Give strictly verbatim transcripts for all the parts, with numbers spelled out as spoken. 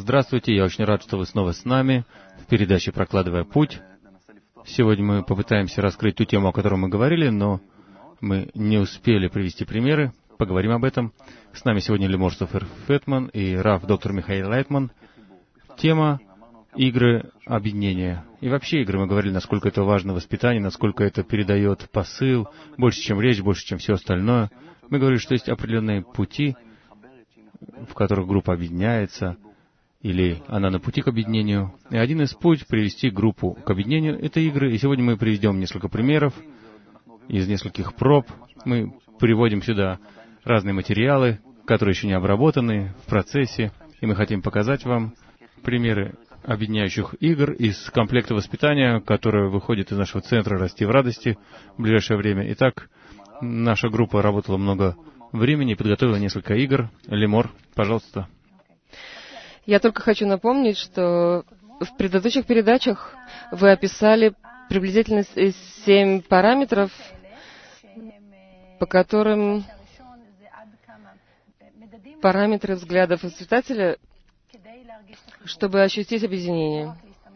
Здравствуйте, я очень рад, что вы снова с нами в передаче «Прокладывая путь». Сегодня мы попытаемся раскрыть ту тему, о которой мы говорили, но мы не успели привести примеры. Поговорим об этом. С нами сегодня Лимор Софер Фетман и Рав доктор Михаил Лайтман. Тема игры объединения. И вообще игры, мы говорили, насколько это важно воспитание, насколько это передает посыл, больше, чем речь, больше, чем все остальное. Мы говорили, что есть определенные пути, в которых группа объединяется, или она на пути к объединению. И один из путей привести группу к объединению — это игры. И сегодня мы приведем несколько примеров из нескольких проб. Мы приводим сюда разные материалы, которые еще не обработаны в процессе, и мы хотим показать вам примеры объединяющих игр из комплекта воспитания, который выходит из нашего центра «Расти в радости» в ближайшее время. Итак, наша группа работала много времени и подготовила несколько игр. Лимор, пожалуйста. Я только хочу напомнить, что в предыдущих передачах вы описали приблизительно семь параметров, по которым параметры взглядов воспитателя, чтобы ощутить объединение.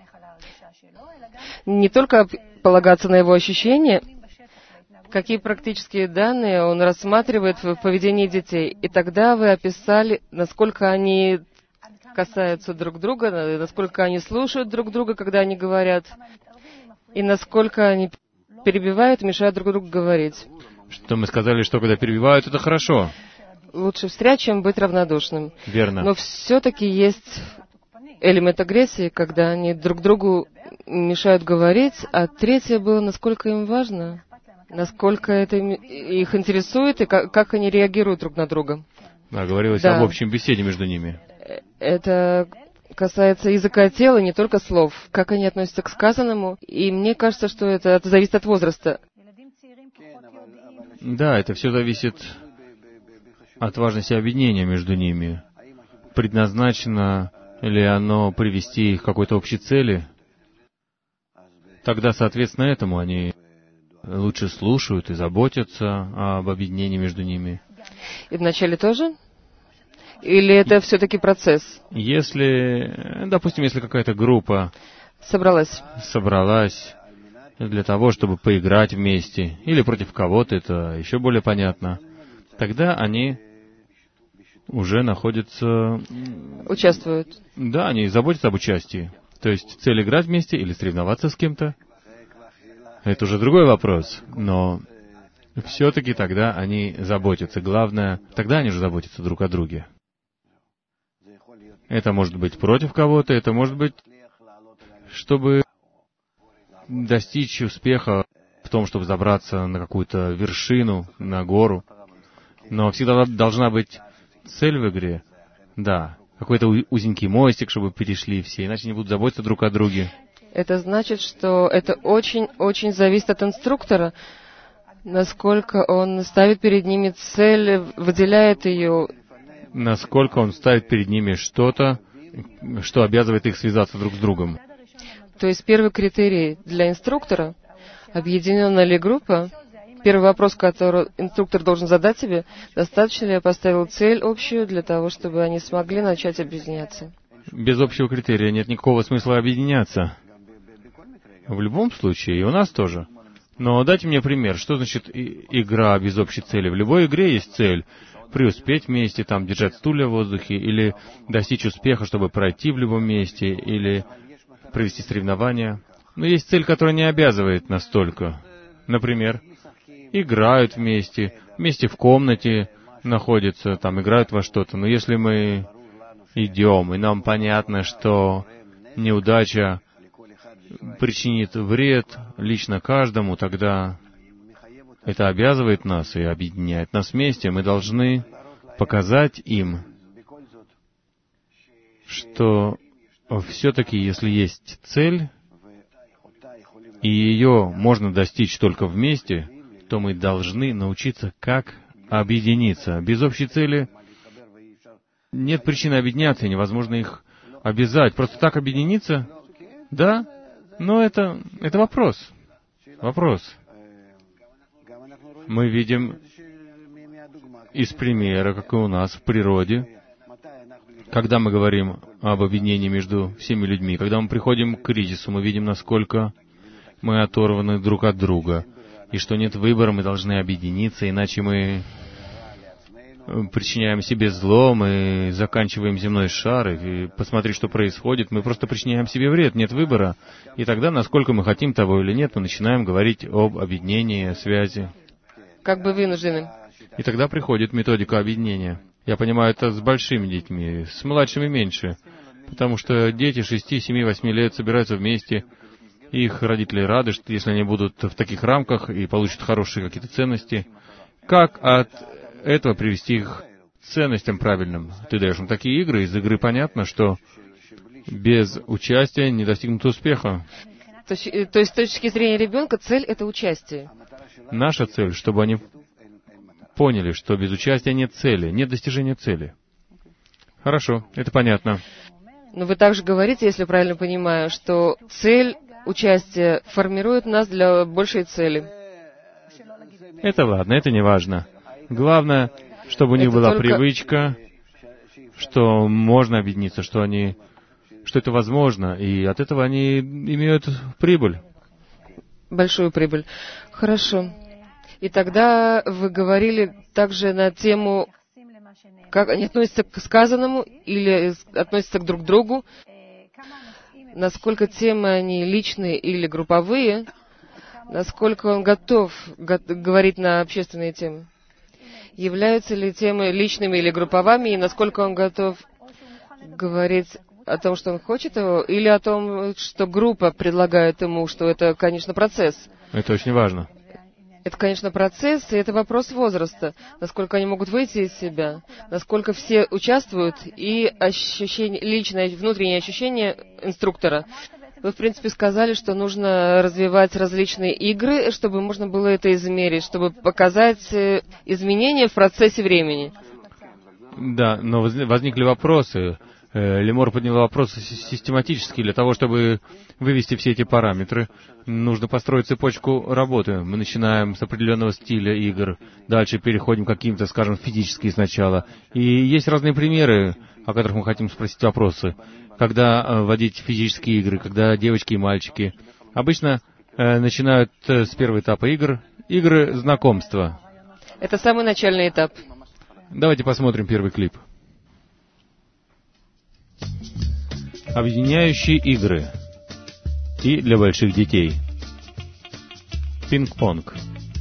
Не только полагаться на его ощущения, какие практические данные он рассматривает в поведении детей. И тогда вы описали, насколько они касаются друг друга, насколько они слушают друг друга, когда они говорят, и насколько они перебивают, мешают друг другу говорить. Что мы сказали, что когда перебивают, это хорошо. Лучше встрять, чем быть равнодушным. Верно. Но все-таки есть элемент агрессии, когда они друг другу мешают говорить, а третье было, насколько им важно, насколько это их интересует и как, как они реагируют друг на друга. Да, говорилось да. об общем беседе между ними. Это касается языка тела, не только слов, как они относятся к сказанному, и мне кажется, что это, это зависит от возраста. Да, это все зависит от важности объединения между ними. Предназначено ли оно привести их к какой-то общей цели? Тогда, соответственно, этому они лучше слушают и заботятся об объединении между ними. И вначале тоже? Или это все-таки процесс? Если, допустим, если какая-то группа собралась, собралась для того, чтобы поиграть вместе, или против кого-то, это еще более понятно, тогда они уже находятся... Участвуют. Да, они заботятся об участии. То есть цель играть вместе или соревноваться с кем-то, это уже другой вопрос, но все-таки тогда они заботятся. Главное, тогда они уже заботятся друг о друге. Это может быть против кого-то, это может быть, чтобы достичь успеха в том, чтобы забраться на какую-то вершину, на гору. Но всегда должна быть цель в игре. Да, какой-то узенький мостик, чтобы перешли все, иначе не будут заботиться друг о друге. Это значит, что это очень-очень зависит от инструктора, насколько он ставит перед ними цель, выделяет ее. Насколько он ставит перед ними что-то, что обязывает их связаться друг с другом. То есть первый критерий для инструктора — объединенная ли группа? Первый вопрос, который инструктор должен задать себе: достаточно ли я поставил цель общую для того, чтобы они смогли начать объединяться? Без общего критерия нет никакого смысла объединяться. В любом случае, и у нас тоже. Но дайте мне пример. Что значит игра без общей цели? В любой игре есть цель. Преуспеть вместе, там, держать стулья в воздухе, или достичь успеха, чтобы пройти в любом месте, или провести соревнования. Но есть цель, которая не обязывает настолько. Например, играют вместе, вместе в комнате находятся, там, играют во что-то. Но если мы идем, и нам понятно, что неудача причинит вред лично каждому, тогда это обязывает нас и объединяет нас вместе. Мы должны показать им, что все-таки, если есть цель, и ее можно достичь только вместе, то мы должны научиться, как объединиться. Без общей цели нет причины объединяться, и невозможно их обязать. Просто так объединиться? Да, но это, это вопрос. Вопрос. Мы видим из примера, как и у нас в природе, Когда мы говорим об объединении между всеми людьми, когда мы приходим к кризису, мы видим, насколько мы оторваны друг от друга, и что нет выбора, мы должны объединиться, иначе мы причиняем себе зло, мы заканчиваем земной шар, и посмотри, что происходит, мы просто причиняем себе вред, нет выбора. И тогда, насколько мы хотим того или нет, мы начинаем говорить об объединении, о связи. Как бы вынуждены. И тогда приходит методика объединения. Я понимаю, это с большими детьми, с младшими меньше. Потому что дети шести, семи, восьми лет собираются вместе, их родители рады, что если они будут в таких рамках и получат хорошие какие-то ценности. Как от этого привести их к ценностям правильным? Ты даешь им такие игры, из игры понятно, что без участия не достигнут успеха. То есть, то есть с точки зрения ребенка цель — это участие. Наша цель, чтобы они поняли, что без участия нет цели, нет достижения цели. Хорошо, это понятно. Но вы также говорите, если правильно понимаю, что цель участия формирует нас для большей цели. Это ладно, это не важно. Главное, чтобы у них это была только... привычка, что можно объединиться, что они, что это возможно, и от этого они имеют прибыль. Большую прибыль. Хорошо. И тогда вы говорили также на тему, как они относятся к сказанному или относятся к друг другу, насколько темы они личные или групповые, насколько он готов го- говорить на общественные темы. Являются ли темы личными или групповыми, и насколько он готов говорить о том, что он хочет его, или о том, что группа предлагает ему, что это, конечно, процесс. Это очень важно. Это, конечно, процесс, и это вопрос возраста. Насколько они могут выйти из себя, насколько все участвуют, и ощущение, личное, внутреннее ощущение инструктора. Вы, в принципе, сказали, что нужно развивать различные игры, чтобы можно было это измерить, чтобы показать изменения в процессе времени. Да, но возникли вопросы. Лемор поднял вопросы систематически. Для того, чтобы вывести все эти параметры, нужно построить цепочку работы. Мы начинаем с определенного стиля игр, дальше переходим к каким-то, скажем, физические сначала. И есть разные примеры, о которых мы хотим спросить вопросы. Когда вводить физические игры, когда девочки и мальчики обычно э, начинают э, с первого этапа игр, игры знакомства. Это самый начальный этап. Давайте посмотрим первый клип. Объединяющие игры. И для больших детей. Пинг-понг.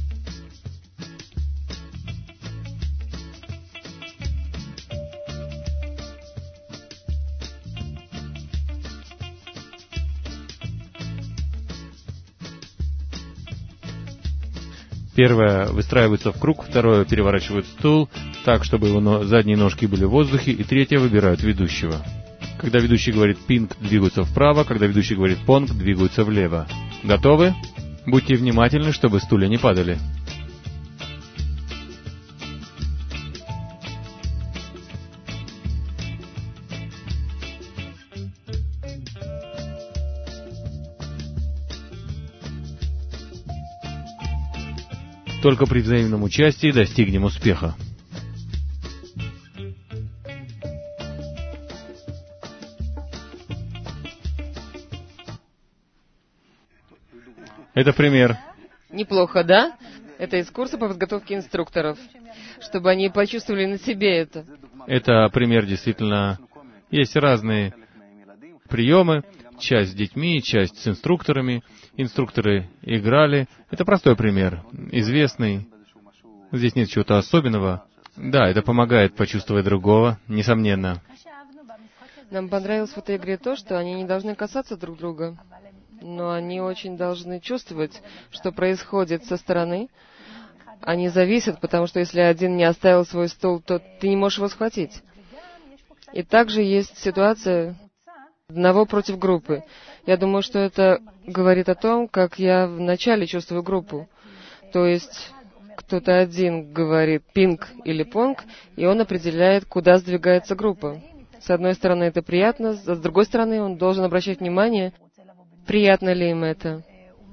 Первое выстраивается в круг, второе переворачивают стул так, чтобы его но- задние ножки были в воздухе, и третье выбирают ведущего. Когда ведущий говорит «пинг», двигаются вправо, когда ведущий говорит «понг», двигаются влево. Готовы? Будьте внимательны, чтобы стулья не падали. Только при взаимном участии достигнем успеха. Это пример. Неплохо, да? Это из курса по подготовке инструкторов, чтобы они почувствовали на себе это. Это пример действительно. Есть разные приемы. Часть с детьми, часть с инструкторами. Инструкторы играли. Это простой пример. Известный. Здесь нет чего-то особенного. Да, это помогает почувствовать другого, несомненно. Нам понравилось в этой игре то, что они не должны касаться друг друга, но они очень должны чувствовать, что происходит со стороны. Они зависят, потому что если один не оставил свой стул, то ты не можешь его схватить. И также есть ситуация одного против группы. Я думаю, что это говорит о том, как я вначале чувствую группу. То есть кто-то один говорит «пинг» или «понг», и он определяет, куда сдвигается группа. С одной стороны, это приятно, а с другой стороны, он должен обращать внимание, приятно ли им это.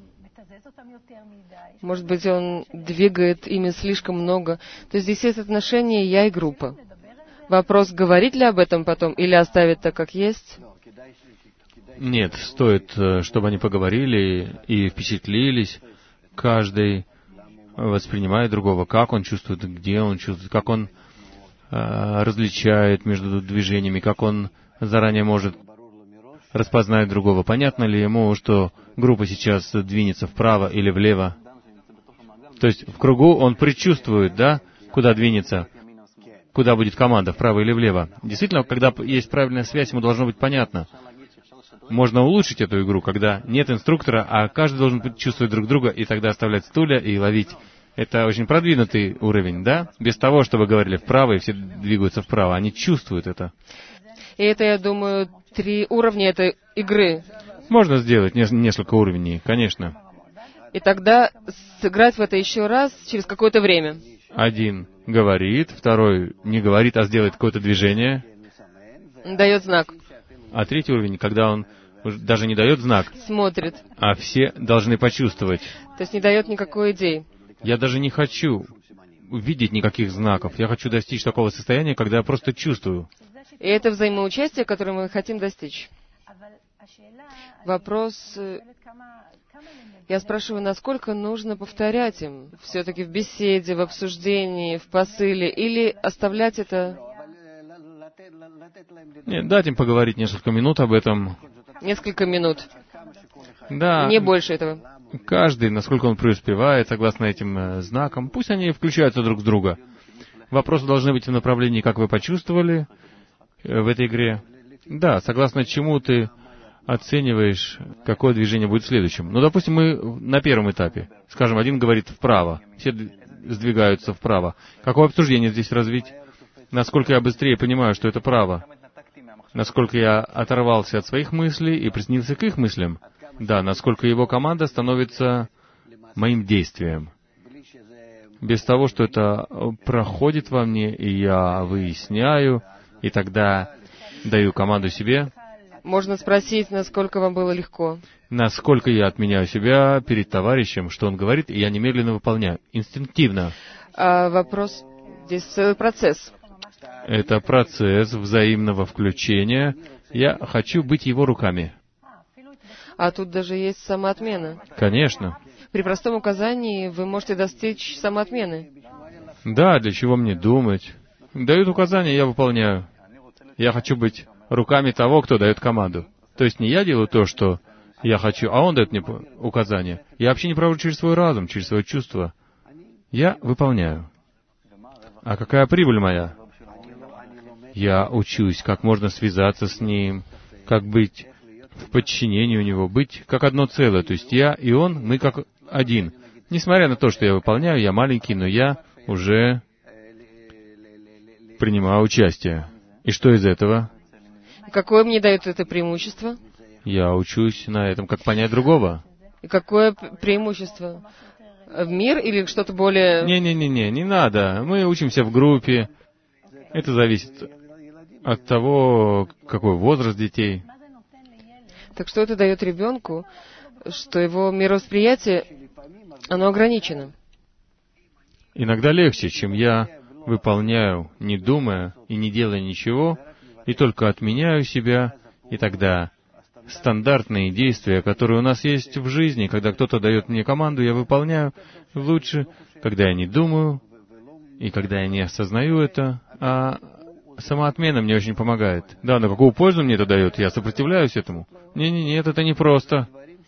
Может быть, он двигает ими слишком много. То есть здесь есть отношение «я» и группа. Вопрос, говорить ли об этом потом или оставить так, как есть? Нет, стоит, чтобы они поговорили и впечатлились. Каждый воспринимает другого, как он чувствует, где он чувствует, как он э, различает между движениями, как он заранее может распознать другого. Понятно ли ему, что группа сейчас двинется вправо или влево? То есть в кругу он предчувствует, да, куда двинется, куда будет команда, вправо или влево. Действительно, когда есть правильная связь, ему должно быть понятно. Можно улучшить эту игру, когда нет инструктора, а каждый должен чувствовать друг друга, и тогда оставлять стулья и ловить. Это очень продвинутый уровень, да? Без того, чтобы говорили вправо, и все двигаются вправо. Они чувствуют это. И это, я думаю, три уровня этой игры. Можно сделать не- несколько уровней, конечно. И тогда сыграть в это еще раз через какое-то время. Один говорит, второй не говорит, а сделает какое-то движение. Дает знак. А третий уровень, когда он уже даже не дает знак, Смотрит. а все должны почувствовать. То есть не дает никакой идеи. Я даже не хочу увидеть никаких знаков. Я хочу достичь такого состояния, когда я просто чувствую. И это взаимоучастие, которое мы хотим достичь. Вопрос... э, Я спрашиваю, насколько нужно повторять им? Все-таки в беседе, в обсуждении, в посыле, или оставлять это Нет, дать им поговорить несколько минут об этом. несколько минут, Да, не больше этого. каждый, насколько он преуспевает, согласно этим э, знакам, пусть они включаются друг в друга. Вопросы должны быть в направлении, как вы почувствовали э, в этой игре. Да, согласно чему ты оцениваешь, какое движение будет следующим. Ну, допустим, мы на первом этапе. Скажем, один говорит вправо, все д- сдвигаются вправо. Какое обсуждение здесь развить? Насколько я быстрее понимаю, что это право? Насколько я оторвался от своих мыслей и приснился к их мыслям? Да, насколько его команда становится моим действием. Без того, что это проходит во мне, и я выясняю, и тогда даю команду себе. Можно спросить, насколько вам было легко. Насколько я отменяю себя перед товарищем, что он говорит, и я немедленно выполняю. Инстинктивно. А вопрос, здесь целый процесс. Это процесс взаимного включения. Я хочу быть его руками. А тут даже есть самоотмена. Конечно. При простом указании вы можете достичь самоотмены. Да, для чего мне думать? Дают указания, я выполняю. Я хочу быть руками того, кто дает команду. То есть не я делаю то, что я хочу, а он дает мне указания. Я вообще не провожу через свой разум, через свое чувство. Я выполняю. А какая прибыль моя? Я учусь, как можно связаться с ним, как быть в подчинении у него, быть как одно целое. То есть я и он, мы как один. Несмотря на то, что я выполняю, я маленький, но я уже принимаю участие. И что из этого? Какое мне дает это преимущество? Я учусь на этом, как понять другого. И какое п- преимущество? В мир или что-то более... Не-не-не-не, не надо. Мы учимся в группе. Это зависит от того, какой возраст детей. Так что это дает ребенку, что его мировосприятие, оно ограничено. Иногда легче, чем я выполняю, не думая и не делая ничего, и только отменяю себя, и тогда стандартные действия, которые у нас есть в жизни, когда кто-то дает мне команду, я выполняю лучше, когда я не думаю, и когда я не осознаю это, а самоотмена мне очень помогает. Да, но какую пользу мне это дает? Я сопротивляюсь этому. Не-не-нет, это не просто.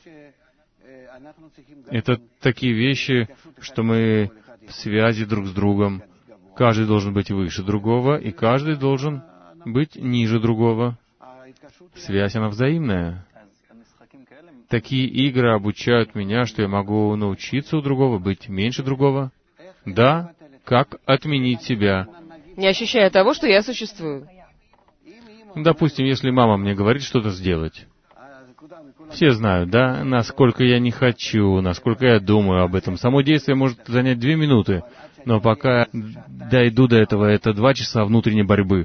Это такие вещи, что мы в связи друг с другом. Каждый должен быть выше другого, и каждый должен быть ниже другого. Связь, она взаимная. Такие игры обучают меня, что я могу научиться у другого, быть меньше другого. Да, как отменить себя. Не ощущая того, что я существую. Допустим, если мама мне говорит что-то сделать. Все знают, да, насколько я не хочу, насколько я думаю об этом. Само действие может занять две минуты, но пока дойду до этого, это два часа внутренней борьбы.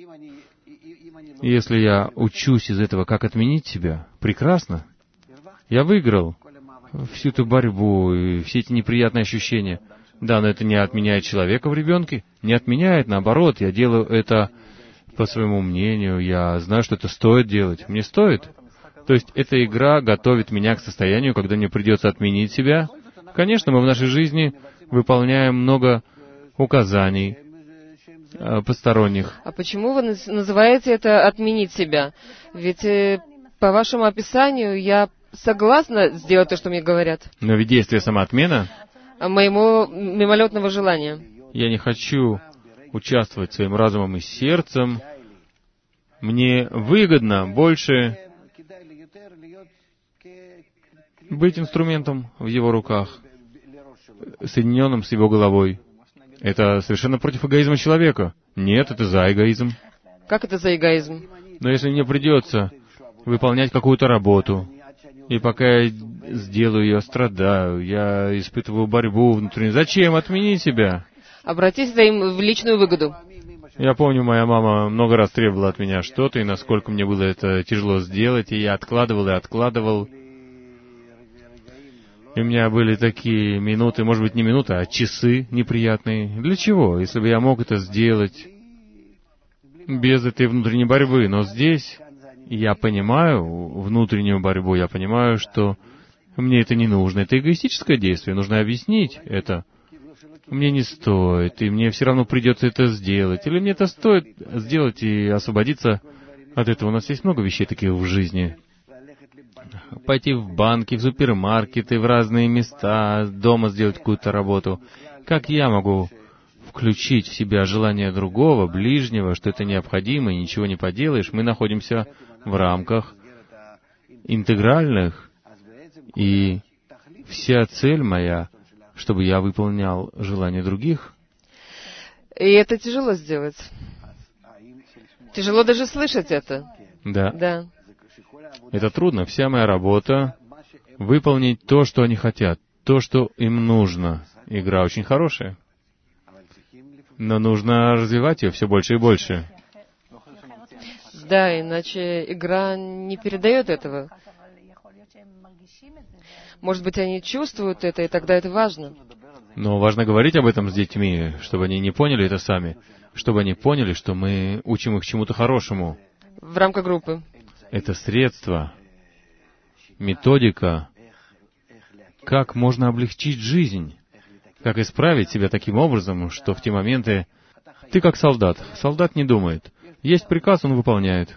Если я учусь из этого, как отменить себя, прекрасно. Я выиграл всю эту борьбу и все эти неприятные ощущения. Да, но это не отменяет человека в ребенке. Не отменяет, наоборот, я делаю это по своему мнению, я знаю, что это стоит делать. Мне стоит. То есть эта игра готовит меня к состоянию, когда мне придется отменить себя. Конечно, мы в нашей жизни выполняем много указаний э, посторонних. А почему вы наз- называете это «отменить себя»? Ведь э, по вашему описанию я согласна сделать то, что мне говорят. Но ведь действие самоотмена, А моему мимолетного желания. я не хочу участвовать своим разумом и сердцем. Мне выгодно больше быть инструментом в его руках, соединенным с его головой. Это совершенно против эгоизма человека. Нет, это за эгоизм. Как это за эгоизм? Но если мне придется выполнять какую-то работу, и пока я сделаю ее, страдаю, я испытываю борьбу внутреннюю, зачем отменить себя? Обратись за им в личную выгоду. Я помню, моя мама много раз требовала от меня что-то, и насколько мне было это тяжело сделать, и я откладывал и откладывал. И у меня были такие минуты, может быть, не минуты, а часы неприятные. Для чего? Если бы я мог это сделать без этой внутренней борьбы. Но здесь я понимаю внутреннюю борьбу, я понимаю, что мне это не нужно. Это эгоистическое действие, нужно объяснить это. Мне не стоит, и мне все равно придется это сделать. Или мне это стоит сделать и освободиться от этого. У нас есть много вещей таких в жизни. Пойти в банки, в супермаркеты, в разные места, дома сделать какую-то работу. Как я могу включить в себя желание другого, ближнего, что это необходимо, и ничего не поделаешь? Мы находимся в рамках интегральных, и вся цель моя, чтобы я выполнял желания других. И это тяжело сделать. Тяжело даже слышать это. Да. Да. Это трудно. Вся моя работа — выполнить то, что они хотят, то, что им нужно. Игра очень хорошая. Но нужно развивать ее все больше и больше. Да, иначе игра не передает этого. Может быть, они чувствуют это, и тогда это важно. Но важно говорить об этом с детьми, чтобы они не поняли это сами, чтобы они поняли, что мы учим их чему-то хорошему. В рамках группы. Это средство, методика, как можно облегчить жизнь, как исправить себя таким образом, что в те моменты ты как солдат. Солдат не думает. Есть приказ, он выполняет.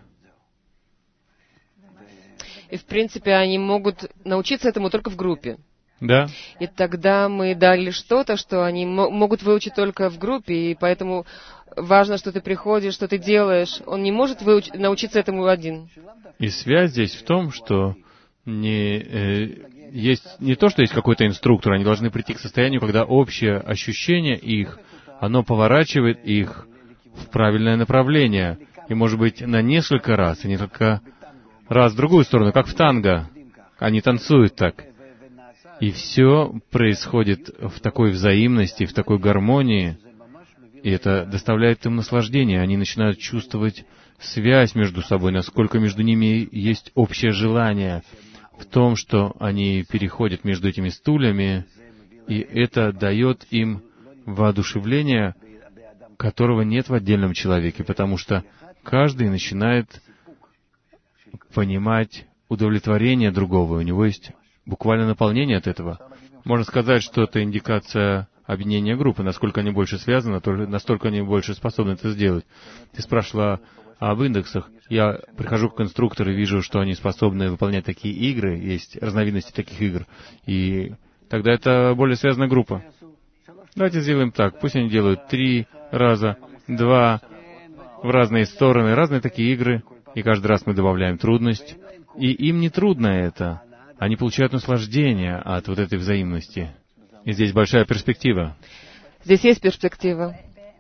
И, в принципе, они могут научиться этому только в группе. Да. И тогда мы дали что-то, что они мо- могут выучить только в группе, и поэтому важно, что ты приходишь, что ты делаешь. Он не может выуч- научиться этому один. И связь здесь в том, что не, э, есть не то, что есть какой-то инструктор, они должны прийти к состоянию, когда общее ощущение их, оно поворачивает их в правильное направление. И, может быть, на несколько раз, и не только раз в другую сторону, как в танго. Они танцуют так. И все происходит в такой взаимности, в такой гармонии, и это доставляет им наслаждение. Они начинают чувствовать связь между собой, насколько между ними есть общее желание в том, что они переходят между этими стульями, и это дает им воодушевление, которого нет в отдельном человеке, потому что каждый начинает понимать удовлетворение другого, у него есть буквально наполнение от этого. Можно сказать, что это индикация объединения группы. Насколько они больше связаны, настолько они больше способны это сделать. Ты спрашивала об индексах. Я прихожу к инструктору и вижу, что они способны выполнять такие игры, есть разновидности таких игр, и тогда это более связанная группа. Давайте сделаем так. Пусть они делают три раза, два в разные стороны, разные такие игры, и каждый раз мы добавляем трудность. И им не трудно это. Они получают наслаждение от вот этой взаимности. И здесь большая перспектива. Здесь есть перспектива.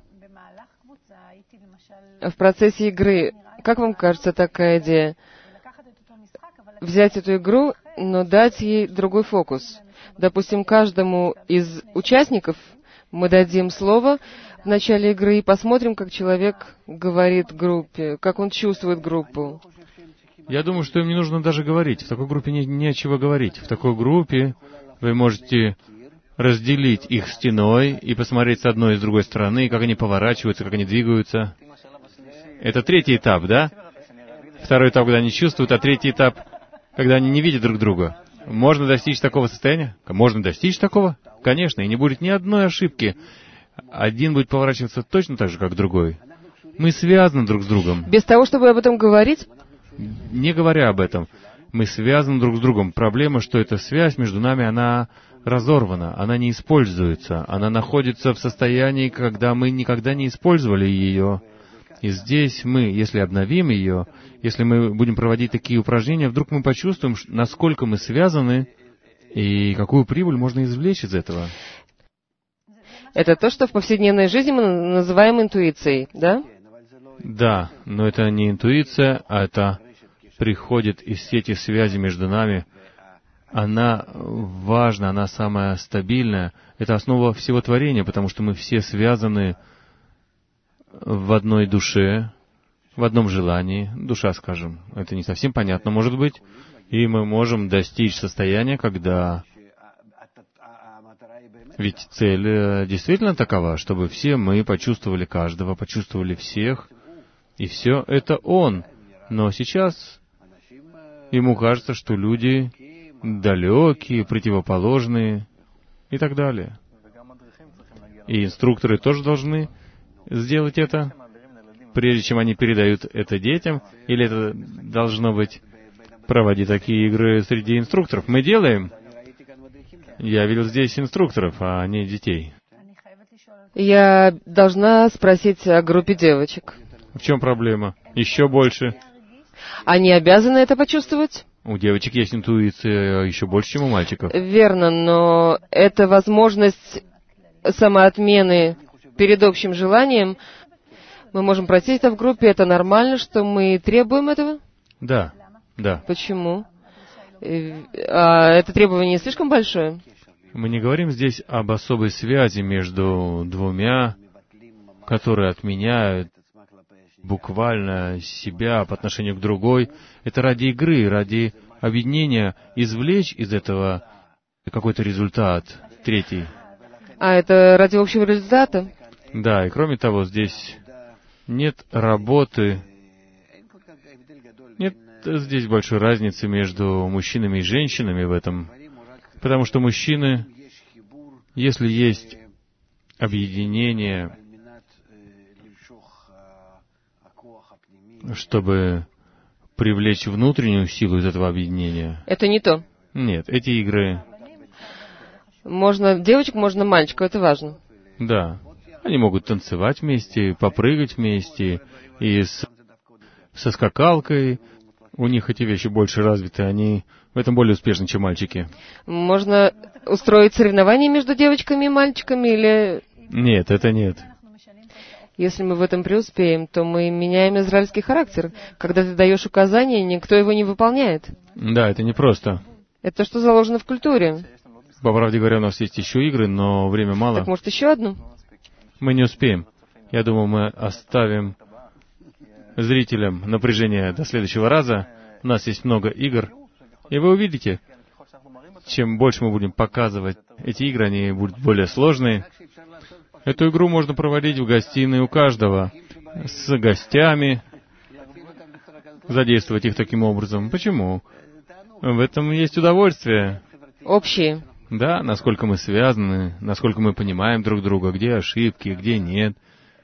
В процессе игры, как вам кажется такая идея? Взять эту игру, но дать ей другой фокус. Допустим, каждому из участников мы дадим слово в начале игры и посмотрим, как человек говорит группе, как он чувствует группу. Я думаю, что им не нужно даже говорить. В такой группе не, нечего говорить. В такой группе вы можете разделить их стеной и посмотреть с одной и с другой стороны, как они поворачиваются, как они двигаются. Это третий этап, да? Второй этап, когда они чувствуют, а третий этап, когда они не видят друг друга. Можно достичь такого состояния? Можно достичь такого? Конечно, и не будет ни одной ошибки. Один будет поворачиваться точно так же, как другой. Мы связаны друг с другом. Без того, чтобы об этом говорить? Не говоря об этом. Мы связаны друг с другом. Проблема, что эта связь между нами, она разорвана, она не используется. Она находится в состоянии, когда мы никогда не использовали ее. И здесь мы, если обновим ее, если мы будем проводить такие упражнения, вдруг мы почувствуем, насколько мы связаны и какую прибыль можно извлечь из этого. Это то, что в повседневной жизни мы называем интуицией, да? Да, но это не интуиция, а это приходит из сети связи между нами. Она важна, она самая стабильная. Это основа всего творения, потому что мы все связаны в одной душе, в одном желании. Душа, скажем. Это не совсем понятно, может быть. И мы можем достичь состояния, когда... Ведь цель действительно такова, чтобы все мы почувствовали каждого, почувствовали всех, и все это Он. Но сейчас ему кажется, что люди далекие, противоположные и так далее. И инструкторы тоже должны сделать это, прежде чем они передают это детям, или это должно быть проводить такие игры среди инструкторов. Мы делаем. Я видел здесь инструкторов, а не детей. Я должна спросить о группе девочек. В чем проблема? Еще больше. Они обязаны это почувствовать? У девочек есть интуиция еще больше, чем у мальчиков. Верно, но это возможность самоотмены перед общим желанием. Мы можем пройти это в группе, это нормально, что мы требуем этого? Да, да. Почему? А это требование слишком большое? Мы не говорим здесь об особой связи между двумя, которые отменяют буквально себя по отношению к другой. Это ради игры, ради объединения, извлечь из этого какой-то результат, третий. А это ради общего результата? Да, и кроме того, здесь нет работы, нет здесь большой разницы между мужчинами и женщинами в этом, потому что мужчины, если есть объединение, чтобы привлечь внутреннюю силу из этого объединения. Это не то. Нет, эти игры... Можно девочек, можно мальчиков, это важно. Да. Они могут танцевать вместе, попрыгать вместе, и с... со скакалкой. У них эти вещи больше развиты, они в этом более успешны, чем мальчики. Можно устроить соревнования между девочками и мальчиками, или... Нет, это нет. Если мы в этом преуспеем, то мы меняем израильский характер. Когда ты даешь указания, никто его не выполняет. Да, это непросто. Это то, что заложено в культуре. По правде говоря, у нас есть еще игры, но время мало. Так, может, еще одну? Мы не успеем. Я думаю, мы оставим зрителям напряжение до следующего раза. У нас есть много игр. И вы увидите, чем больше мы будем показывать эти игры, они будут более сложные. Эту игру можно проводить в гостиной у каждого, с гостями, задействовать их таким образом. Почему? В этом есть удовольствие. Общие. Да, насколько мы связаны, насколько мы понимаем друг друга, где ошибки, где нет.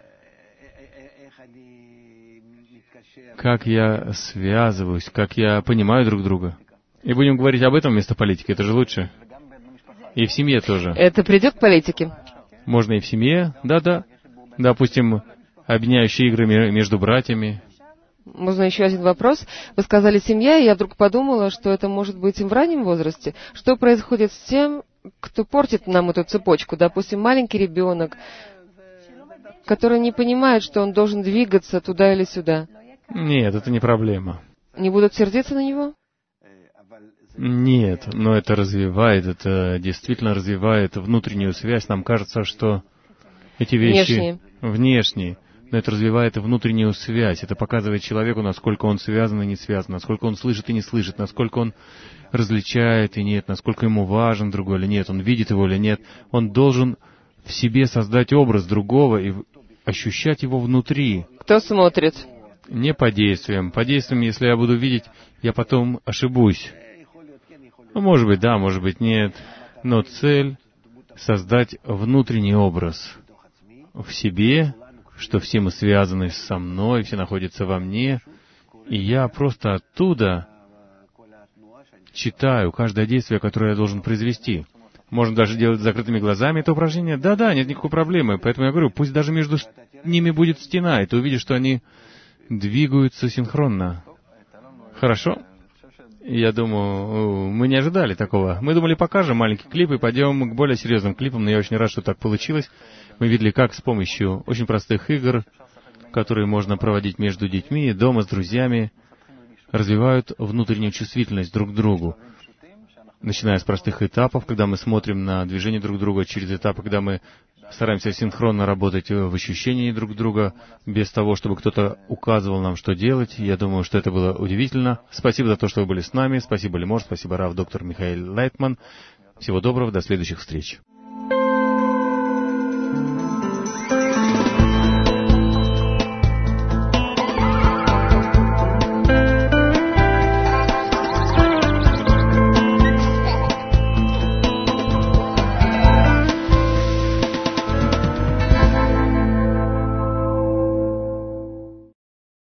Как я связываюсь, как я понимаю друг друга. И будем говорить об этом вместо политики, это же лучше. И в семье тоже. Это придет к политике? Можно и в семье, да-да. Допустим, объединяющие игры между братьями. Можно еще один вопрос. Вы сказали «семья», и я вдруг подумала, что это может быть и в раннем возрасте. Что происходит с тем, кто портит нам эту цепочку? Допустим, маленький ребенок, который не понимает, что он должен двигаться туда или сюда. Нет, это не проблема. Не будут сердиться на него? Нет, но это развивает, это действительно развивает внутреннюю связь. Нам кажется, что эти вещи Внешние. внешние. но это развивает внутреннюю связь. Это показывает человеку, насколько он связан и не связан, насколько он слышит и не слышит, насколько он различает и нет, насколько ему важен другой или нет, он видит его или нет. Он должен в себе создать образ другого и ощущать его внутри. Кто смотрит? Не по действиям. По действиям, если я буду видеть, я потом ошибусь. Ну, может быть, да, может быть, нет. Но цель — создать внутренний образ в себе, что все мы связаны со мной, все находятся во мне, и я просто оттуда читаю каждое действие, которое я должен произвести. Можно даже делать с закрытыми глазами это упражнение. Да-да, нет никакой проблемы. Поэтому я говорю, пусть даже между ними будет стена, и ты увидишь, что они двигаются синхронно. Хорошо? Я думаю, мы не ожидали такого. Мы думали, покажем маленький клип и пойдем к более серьезным клипам, но я очень рад, что так получилось. Мы видели, как с помощью очень простых игр, которые можно проводить между детьми, дома, с друзьями, развивают внутреннюю чувствительность друг к другу. Начиная с простых этапов, когда мы смотрим на движение друг друга, через этапы, когда мы стараемся синхронно работать в ощущении друг друга, без того, чтобы кто-то указывал нам, что делать. Я думаю, что это было удивительно. Спасибо за то, что вы были с нами. Спасибо, Лимор. Спасибо, Рав, доктор Михаил Лайтман. Всего доброго. До следующих встреч.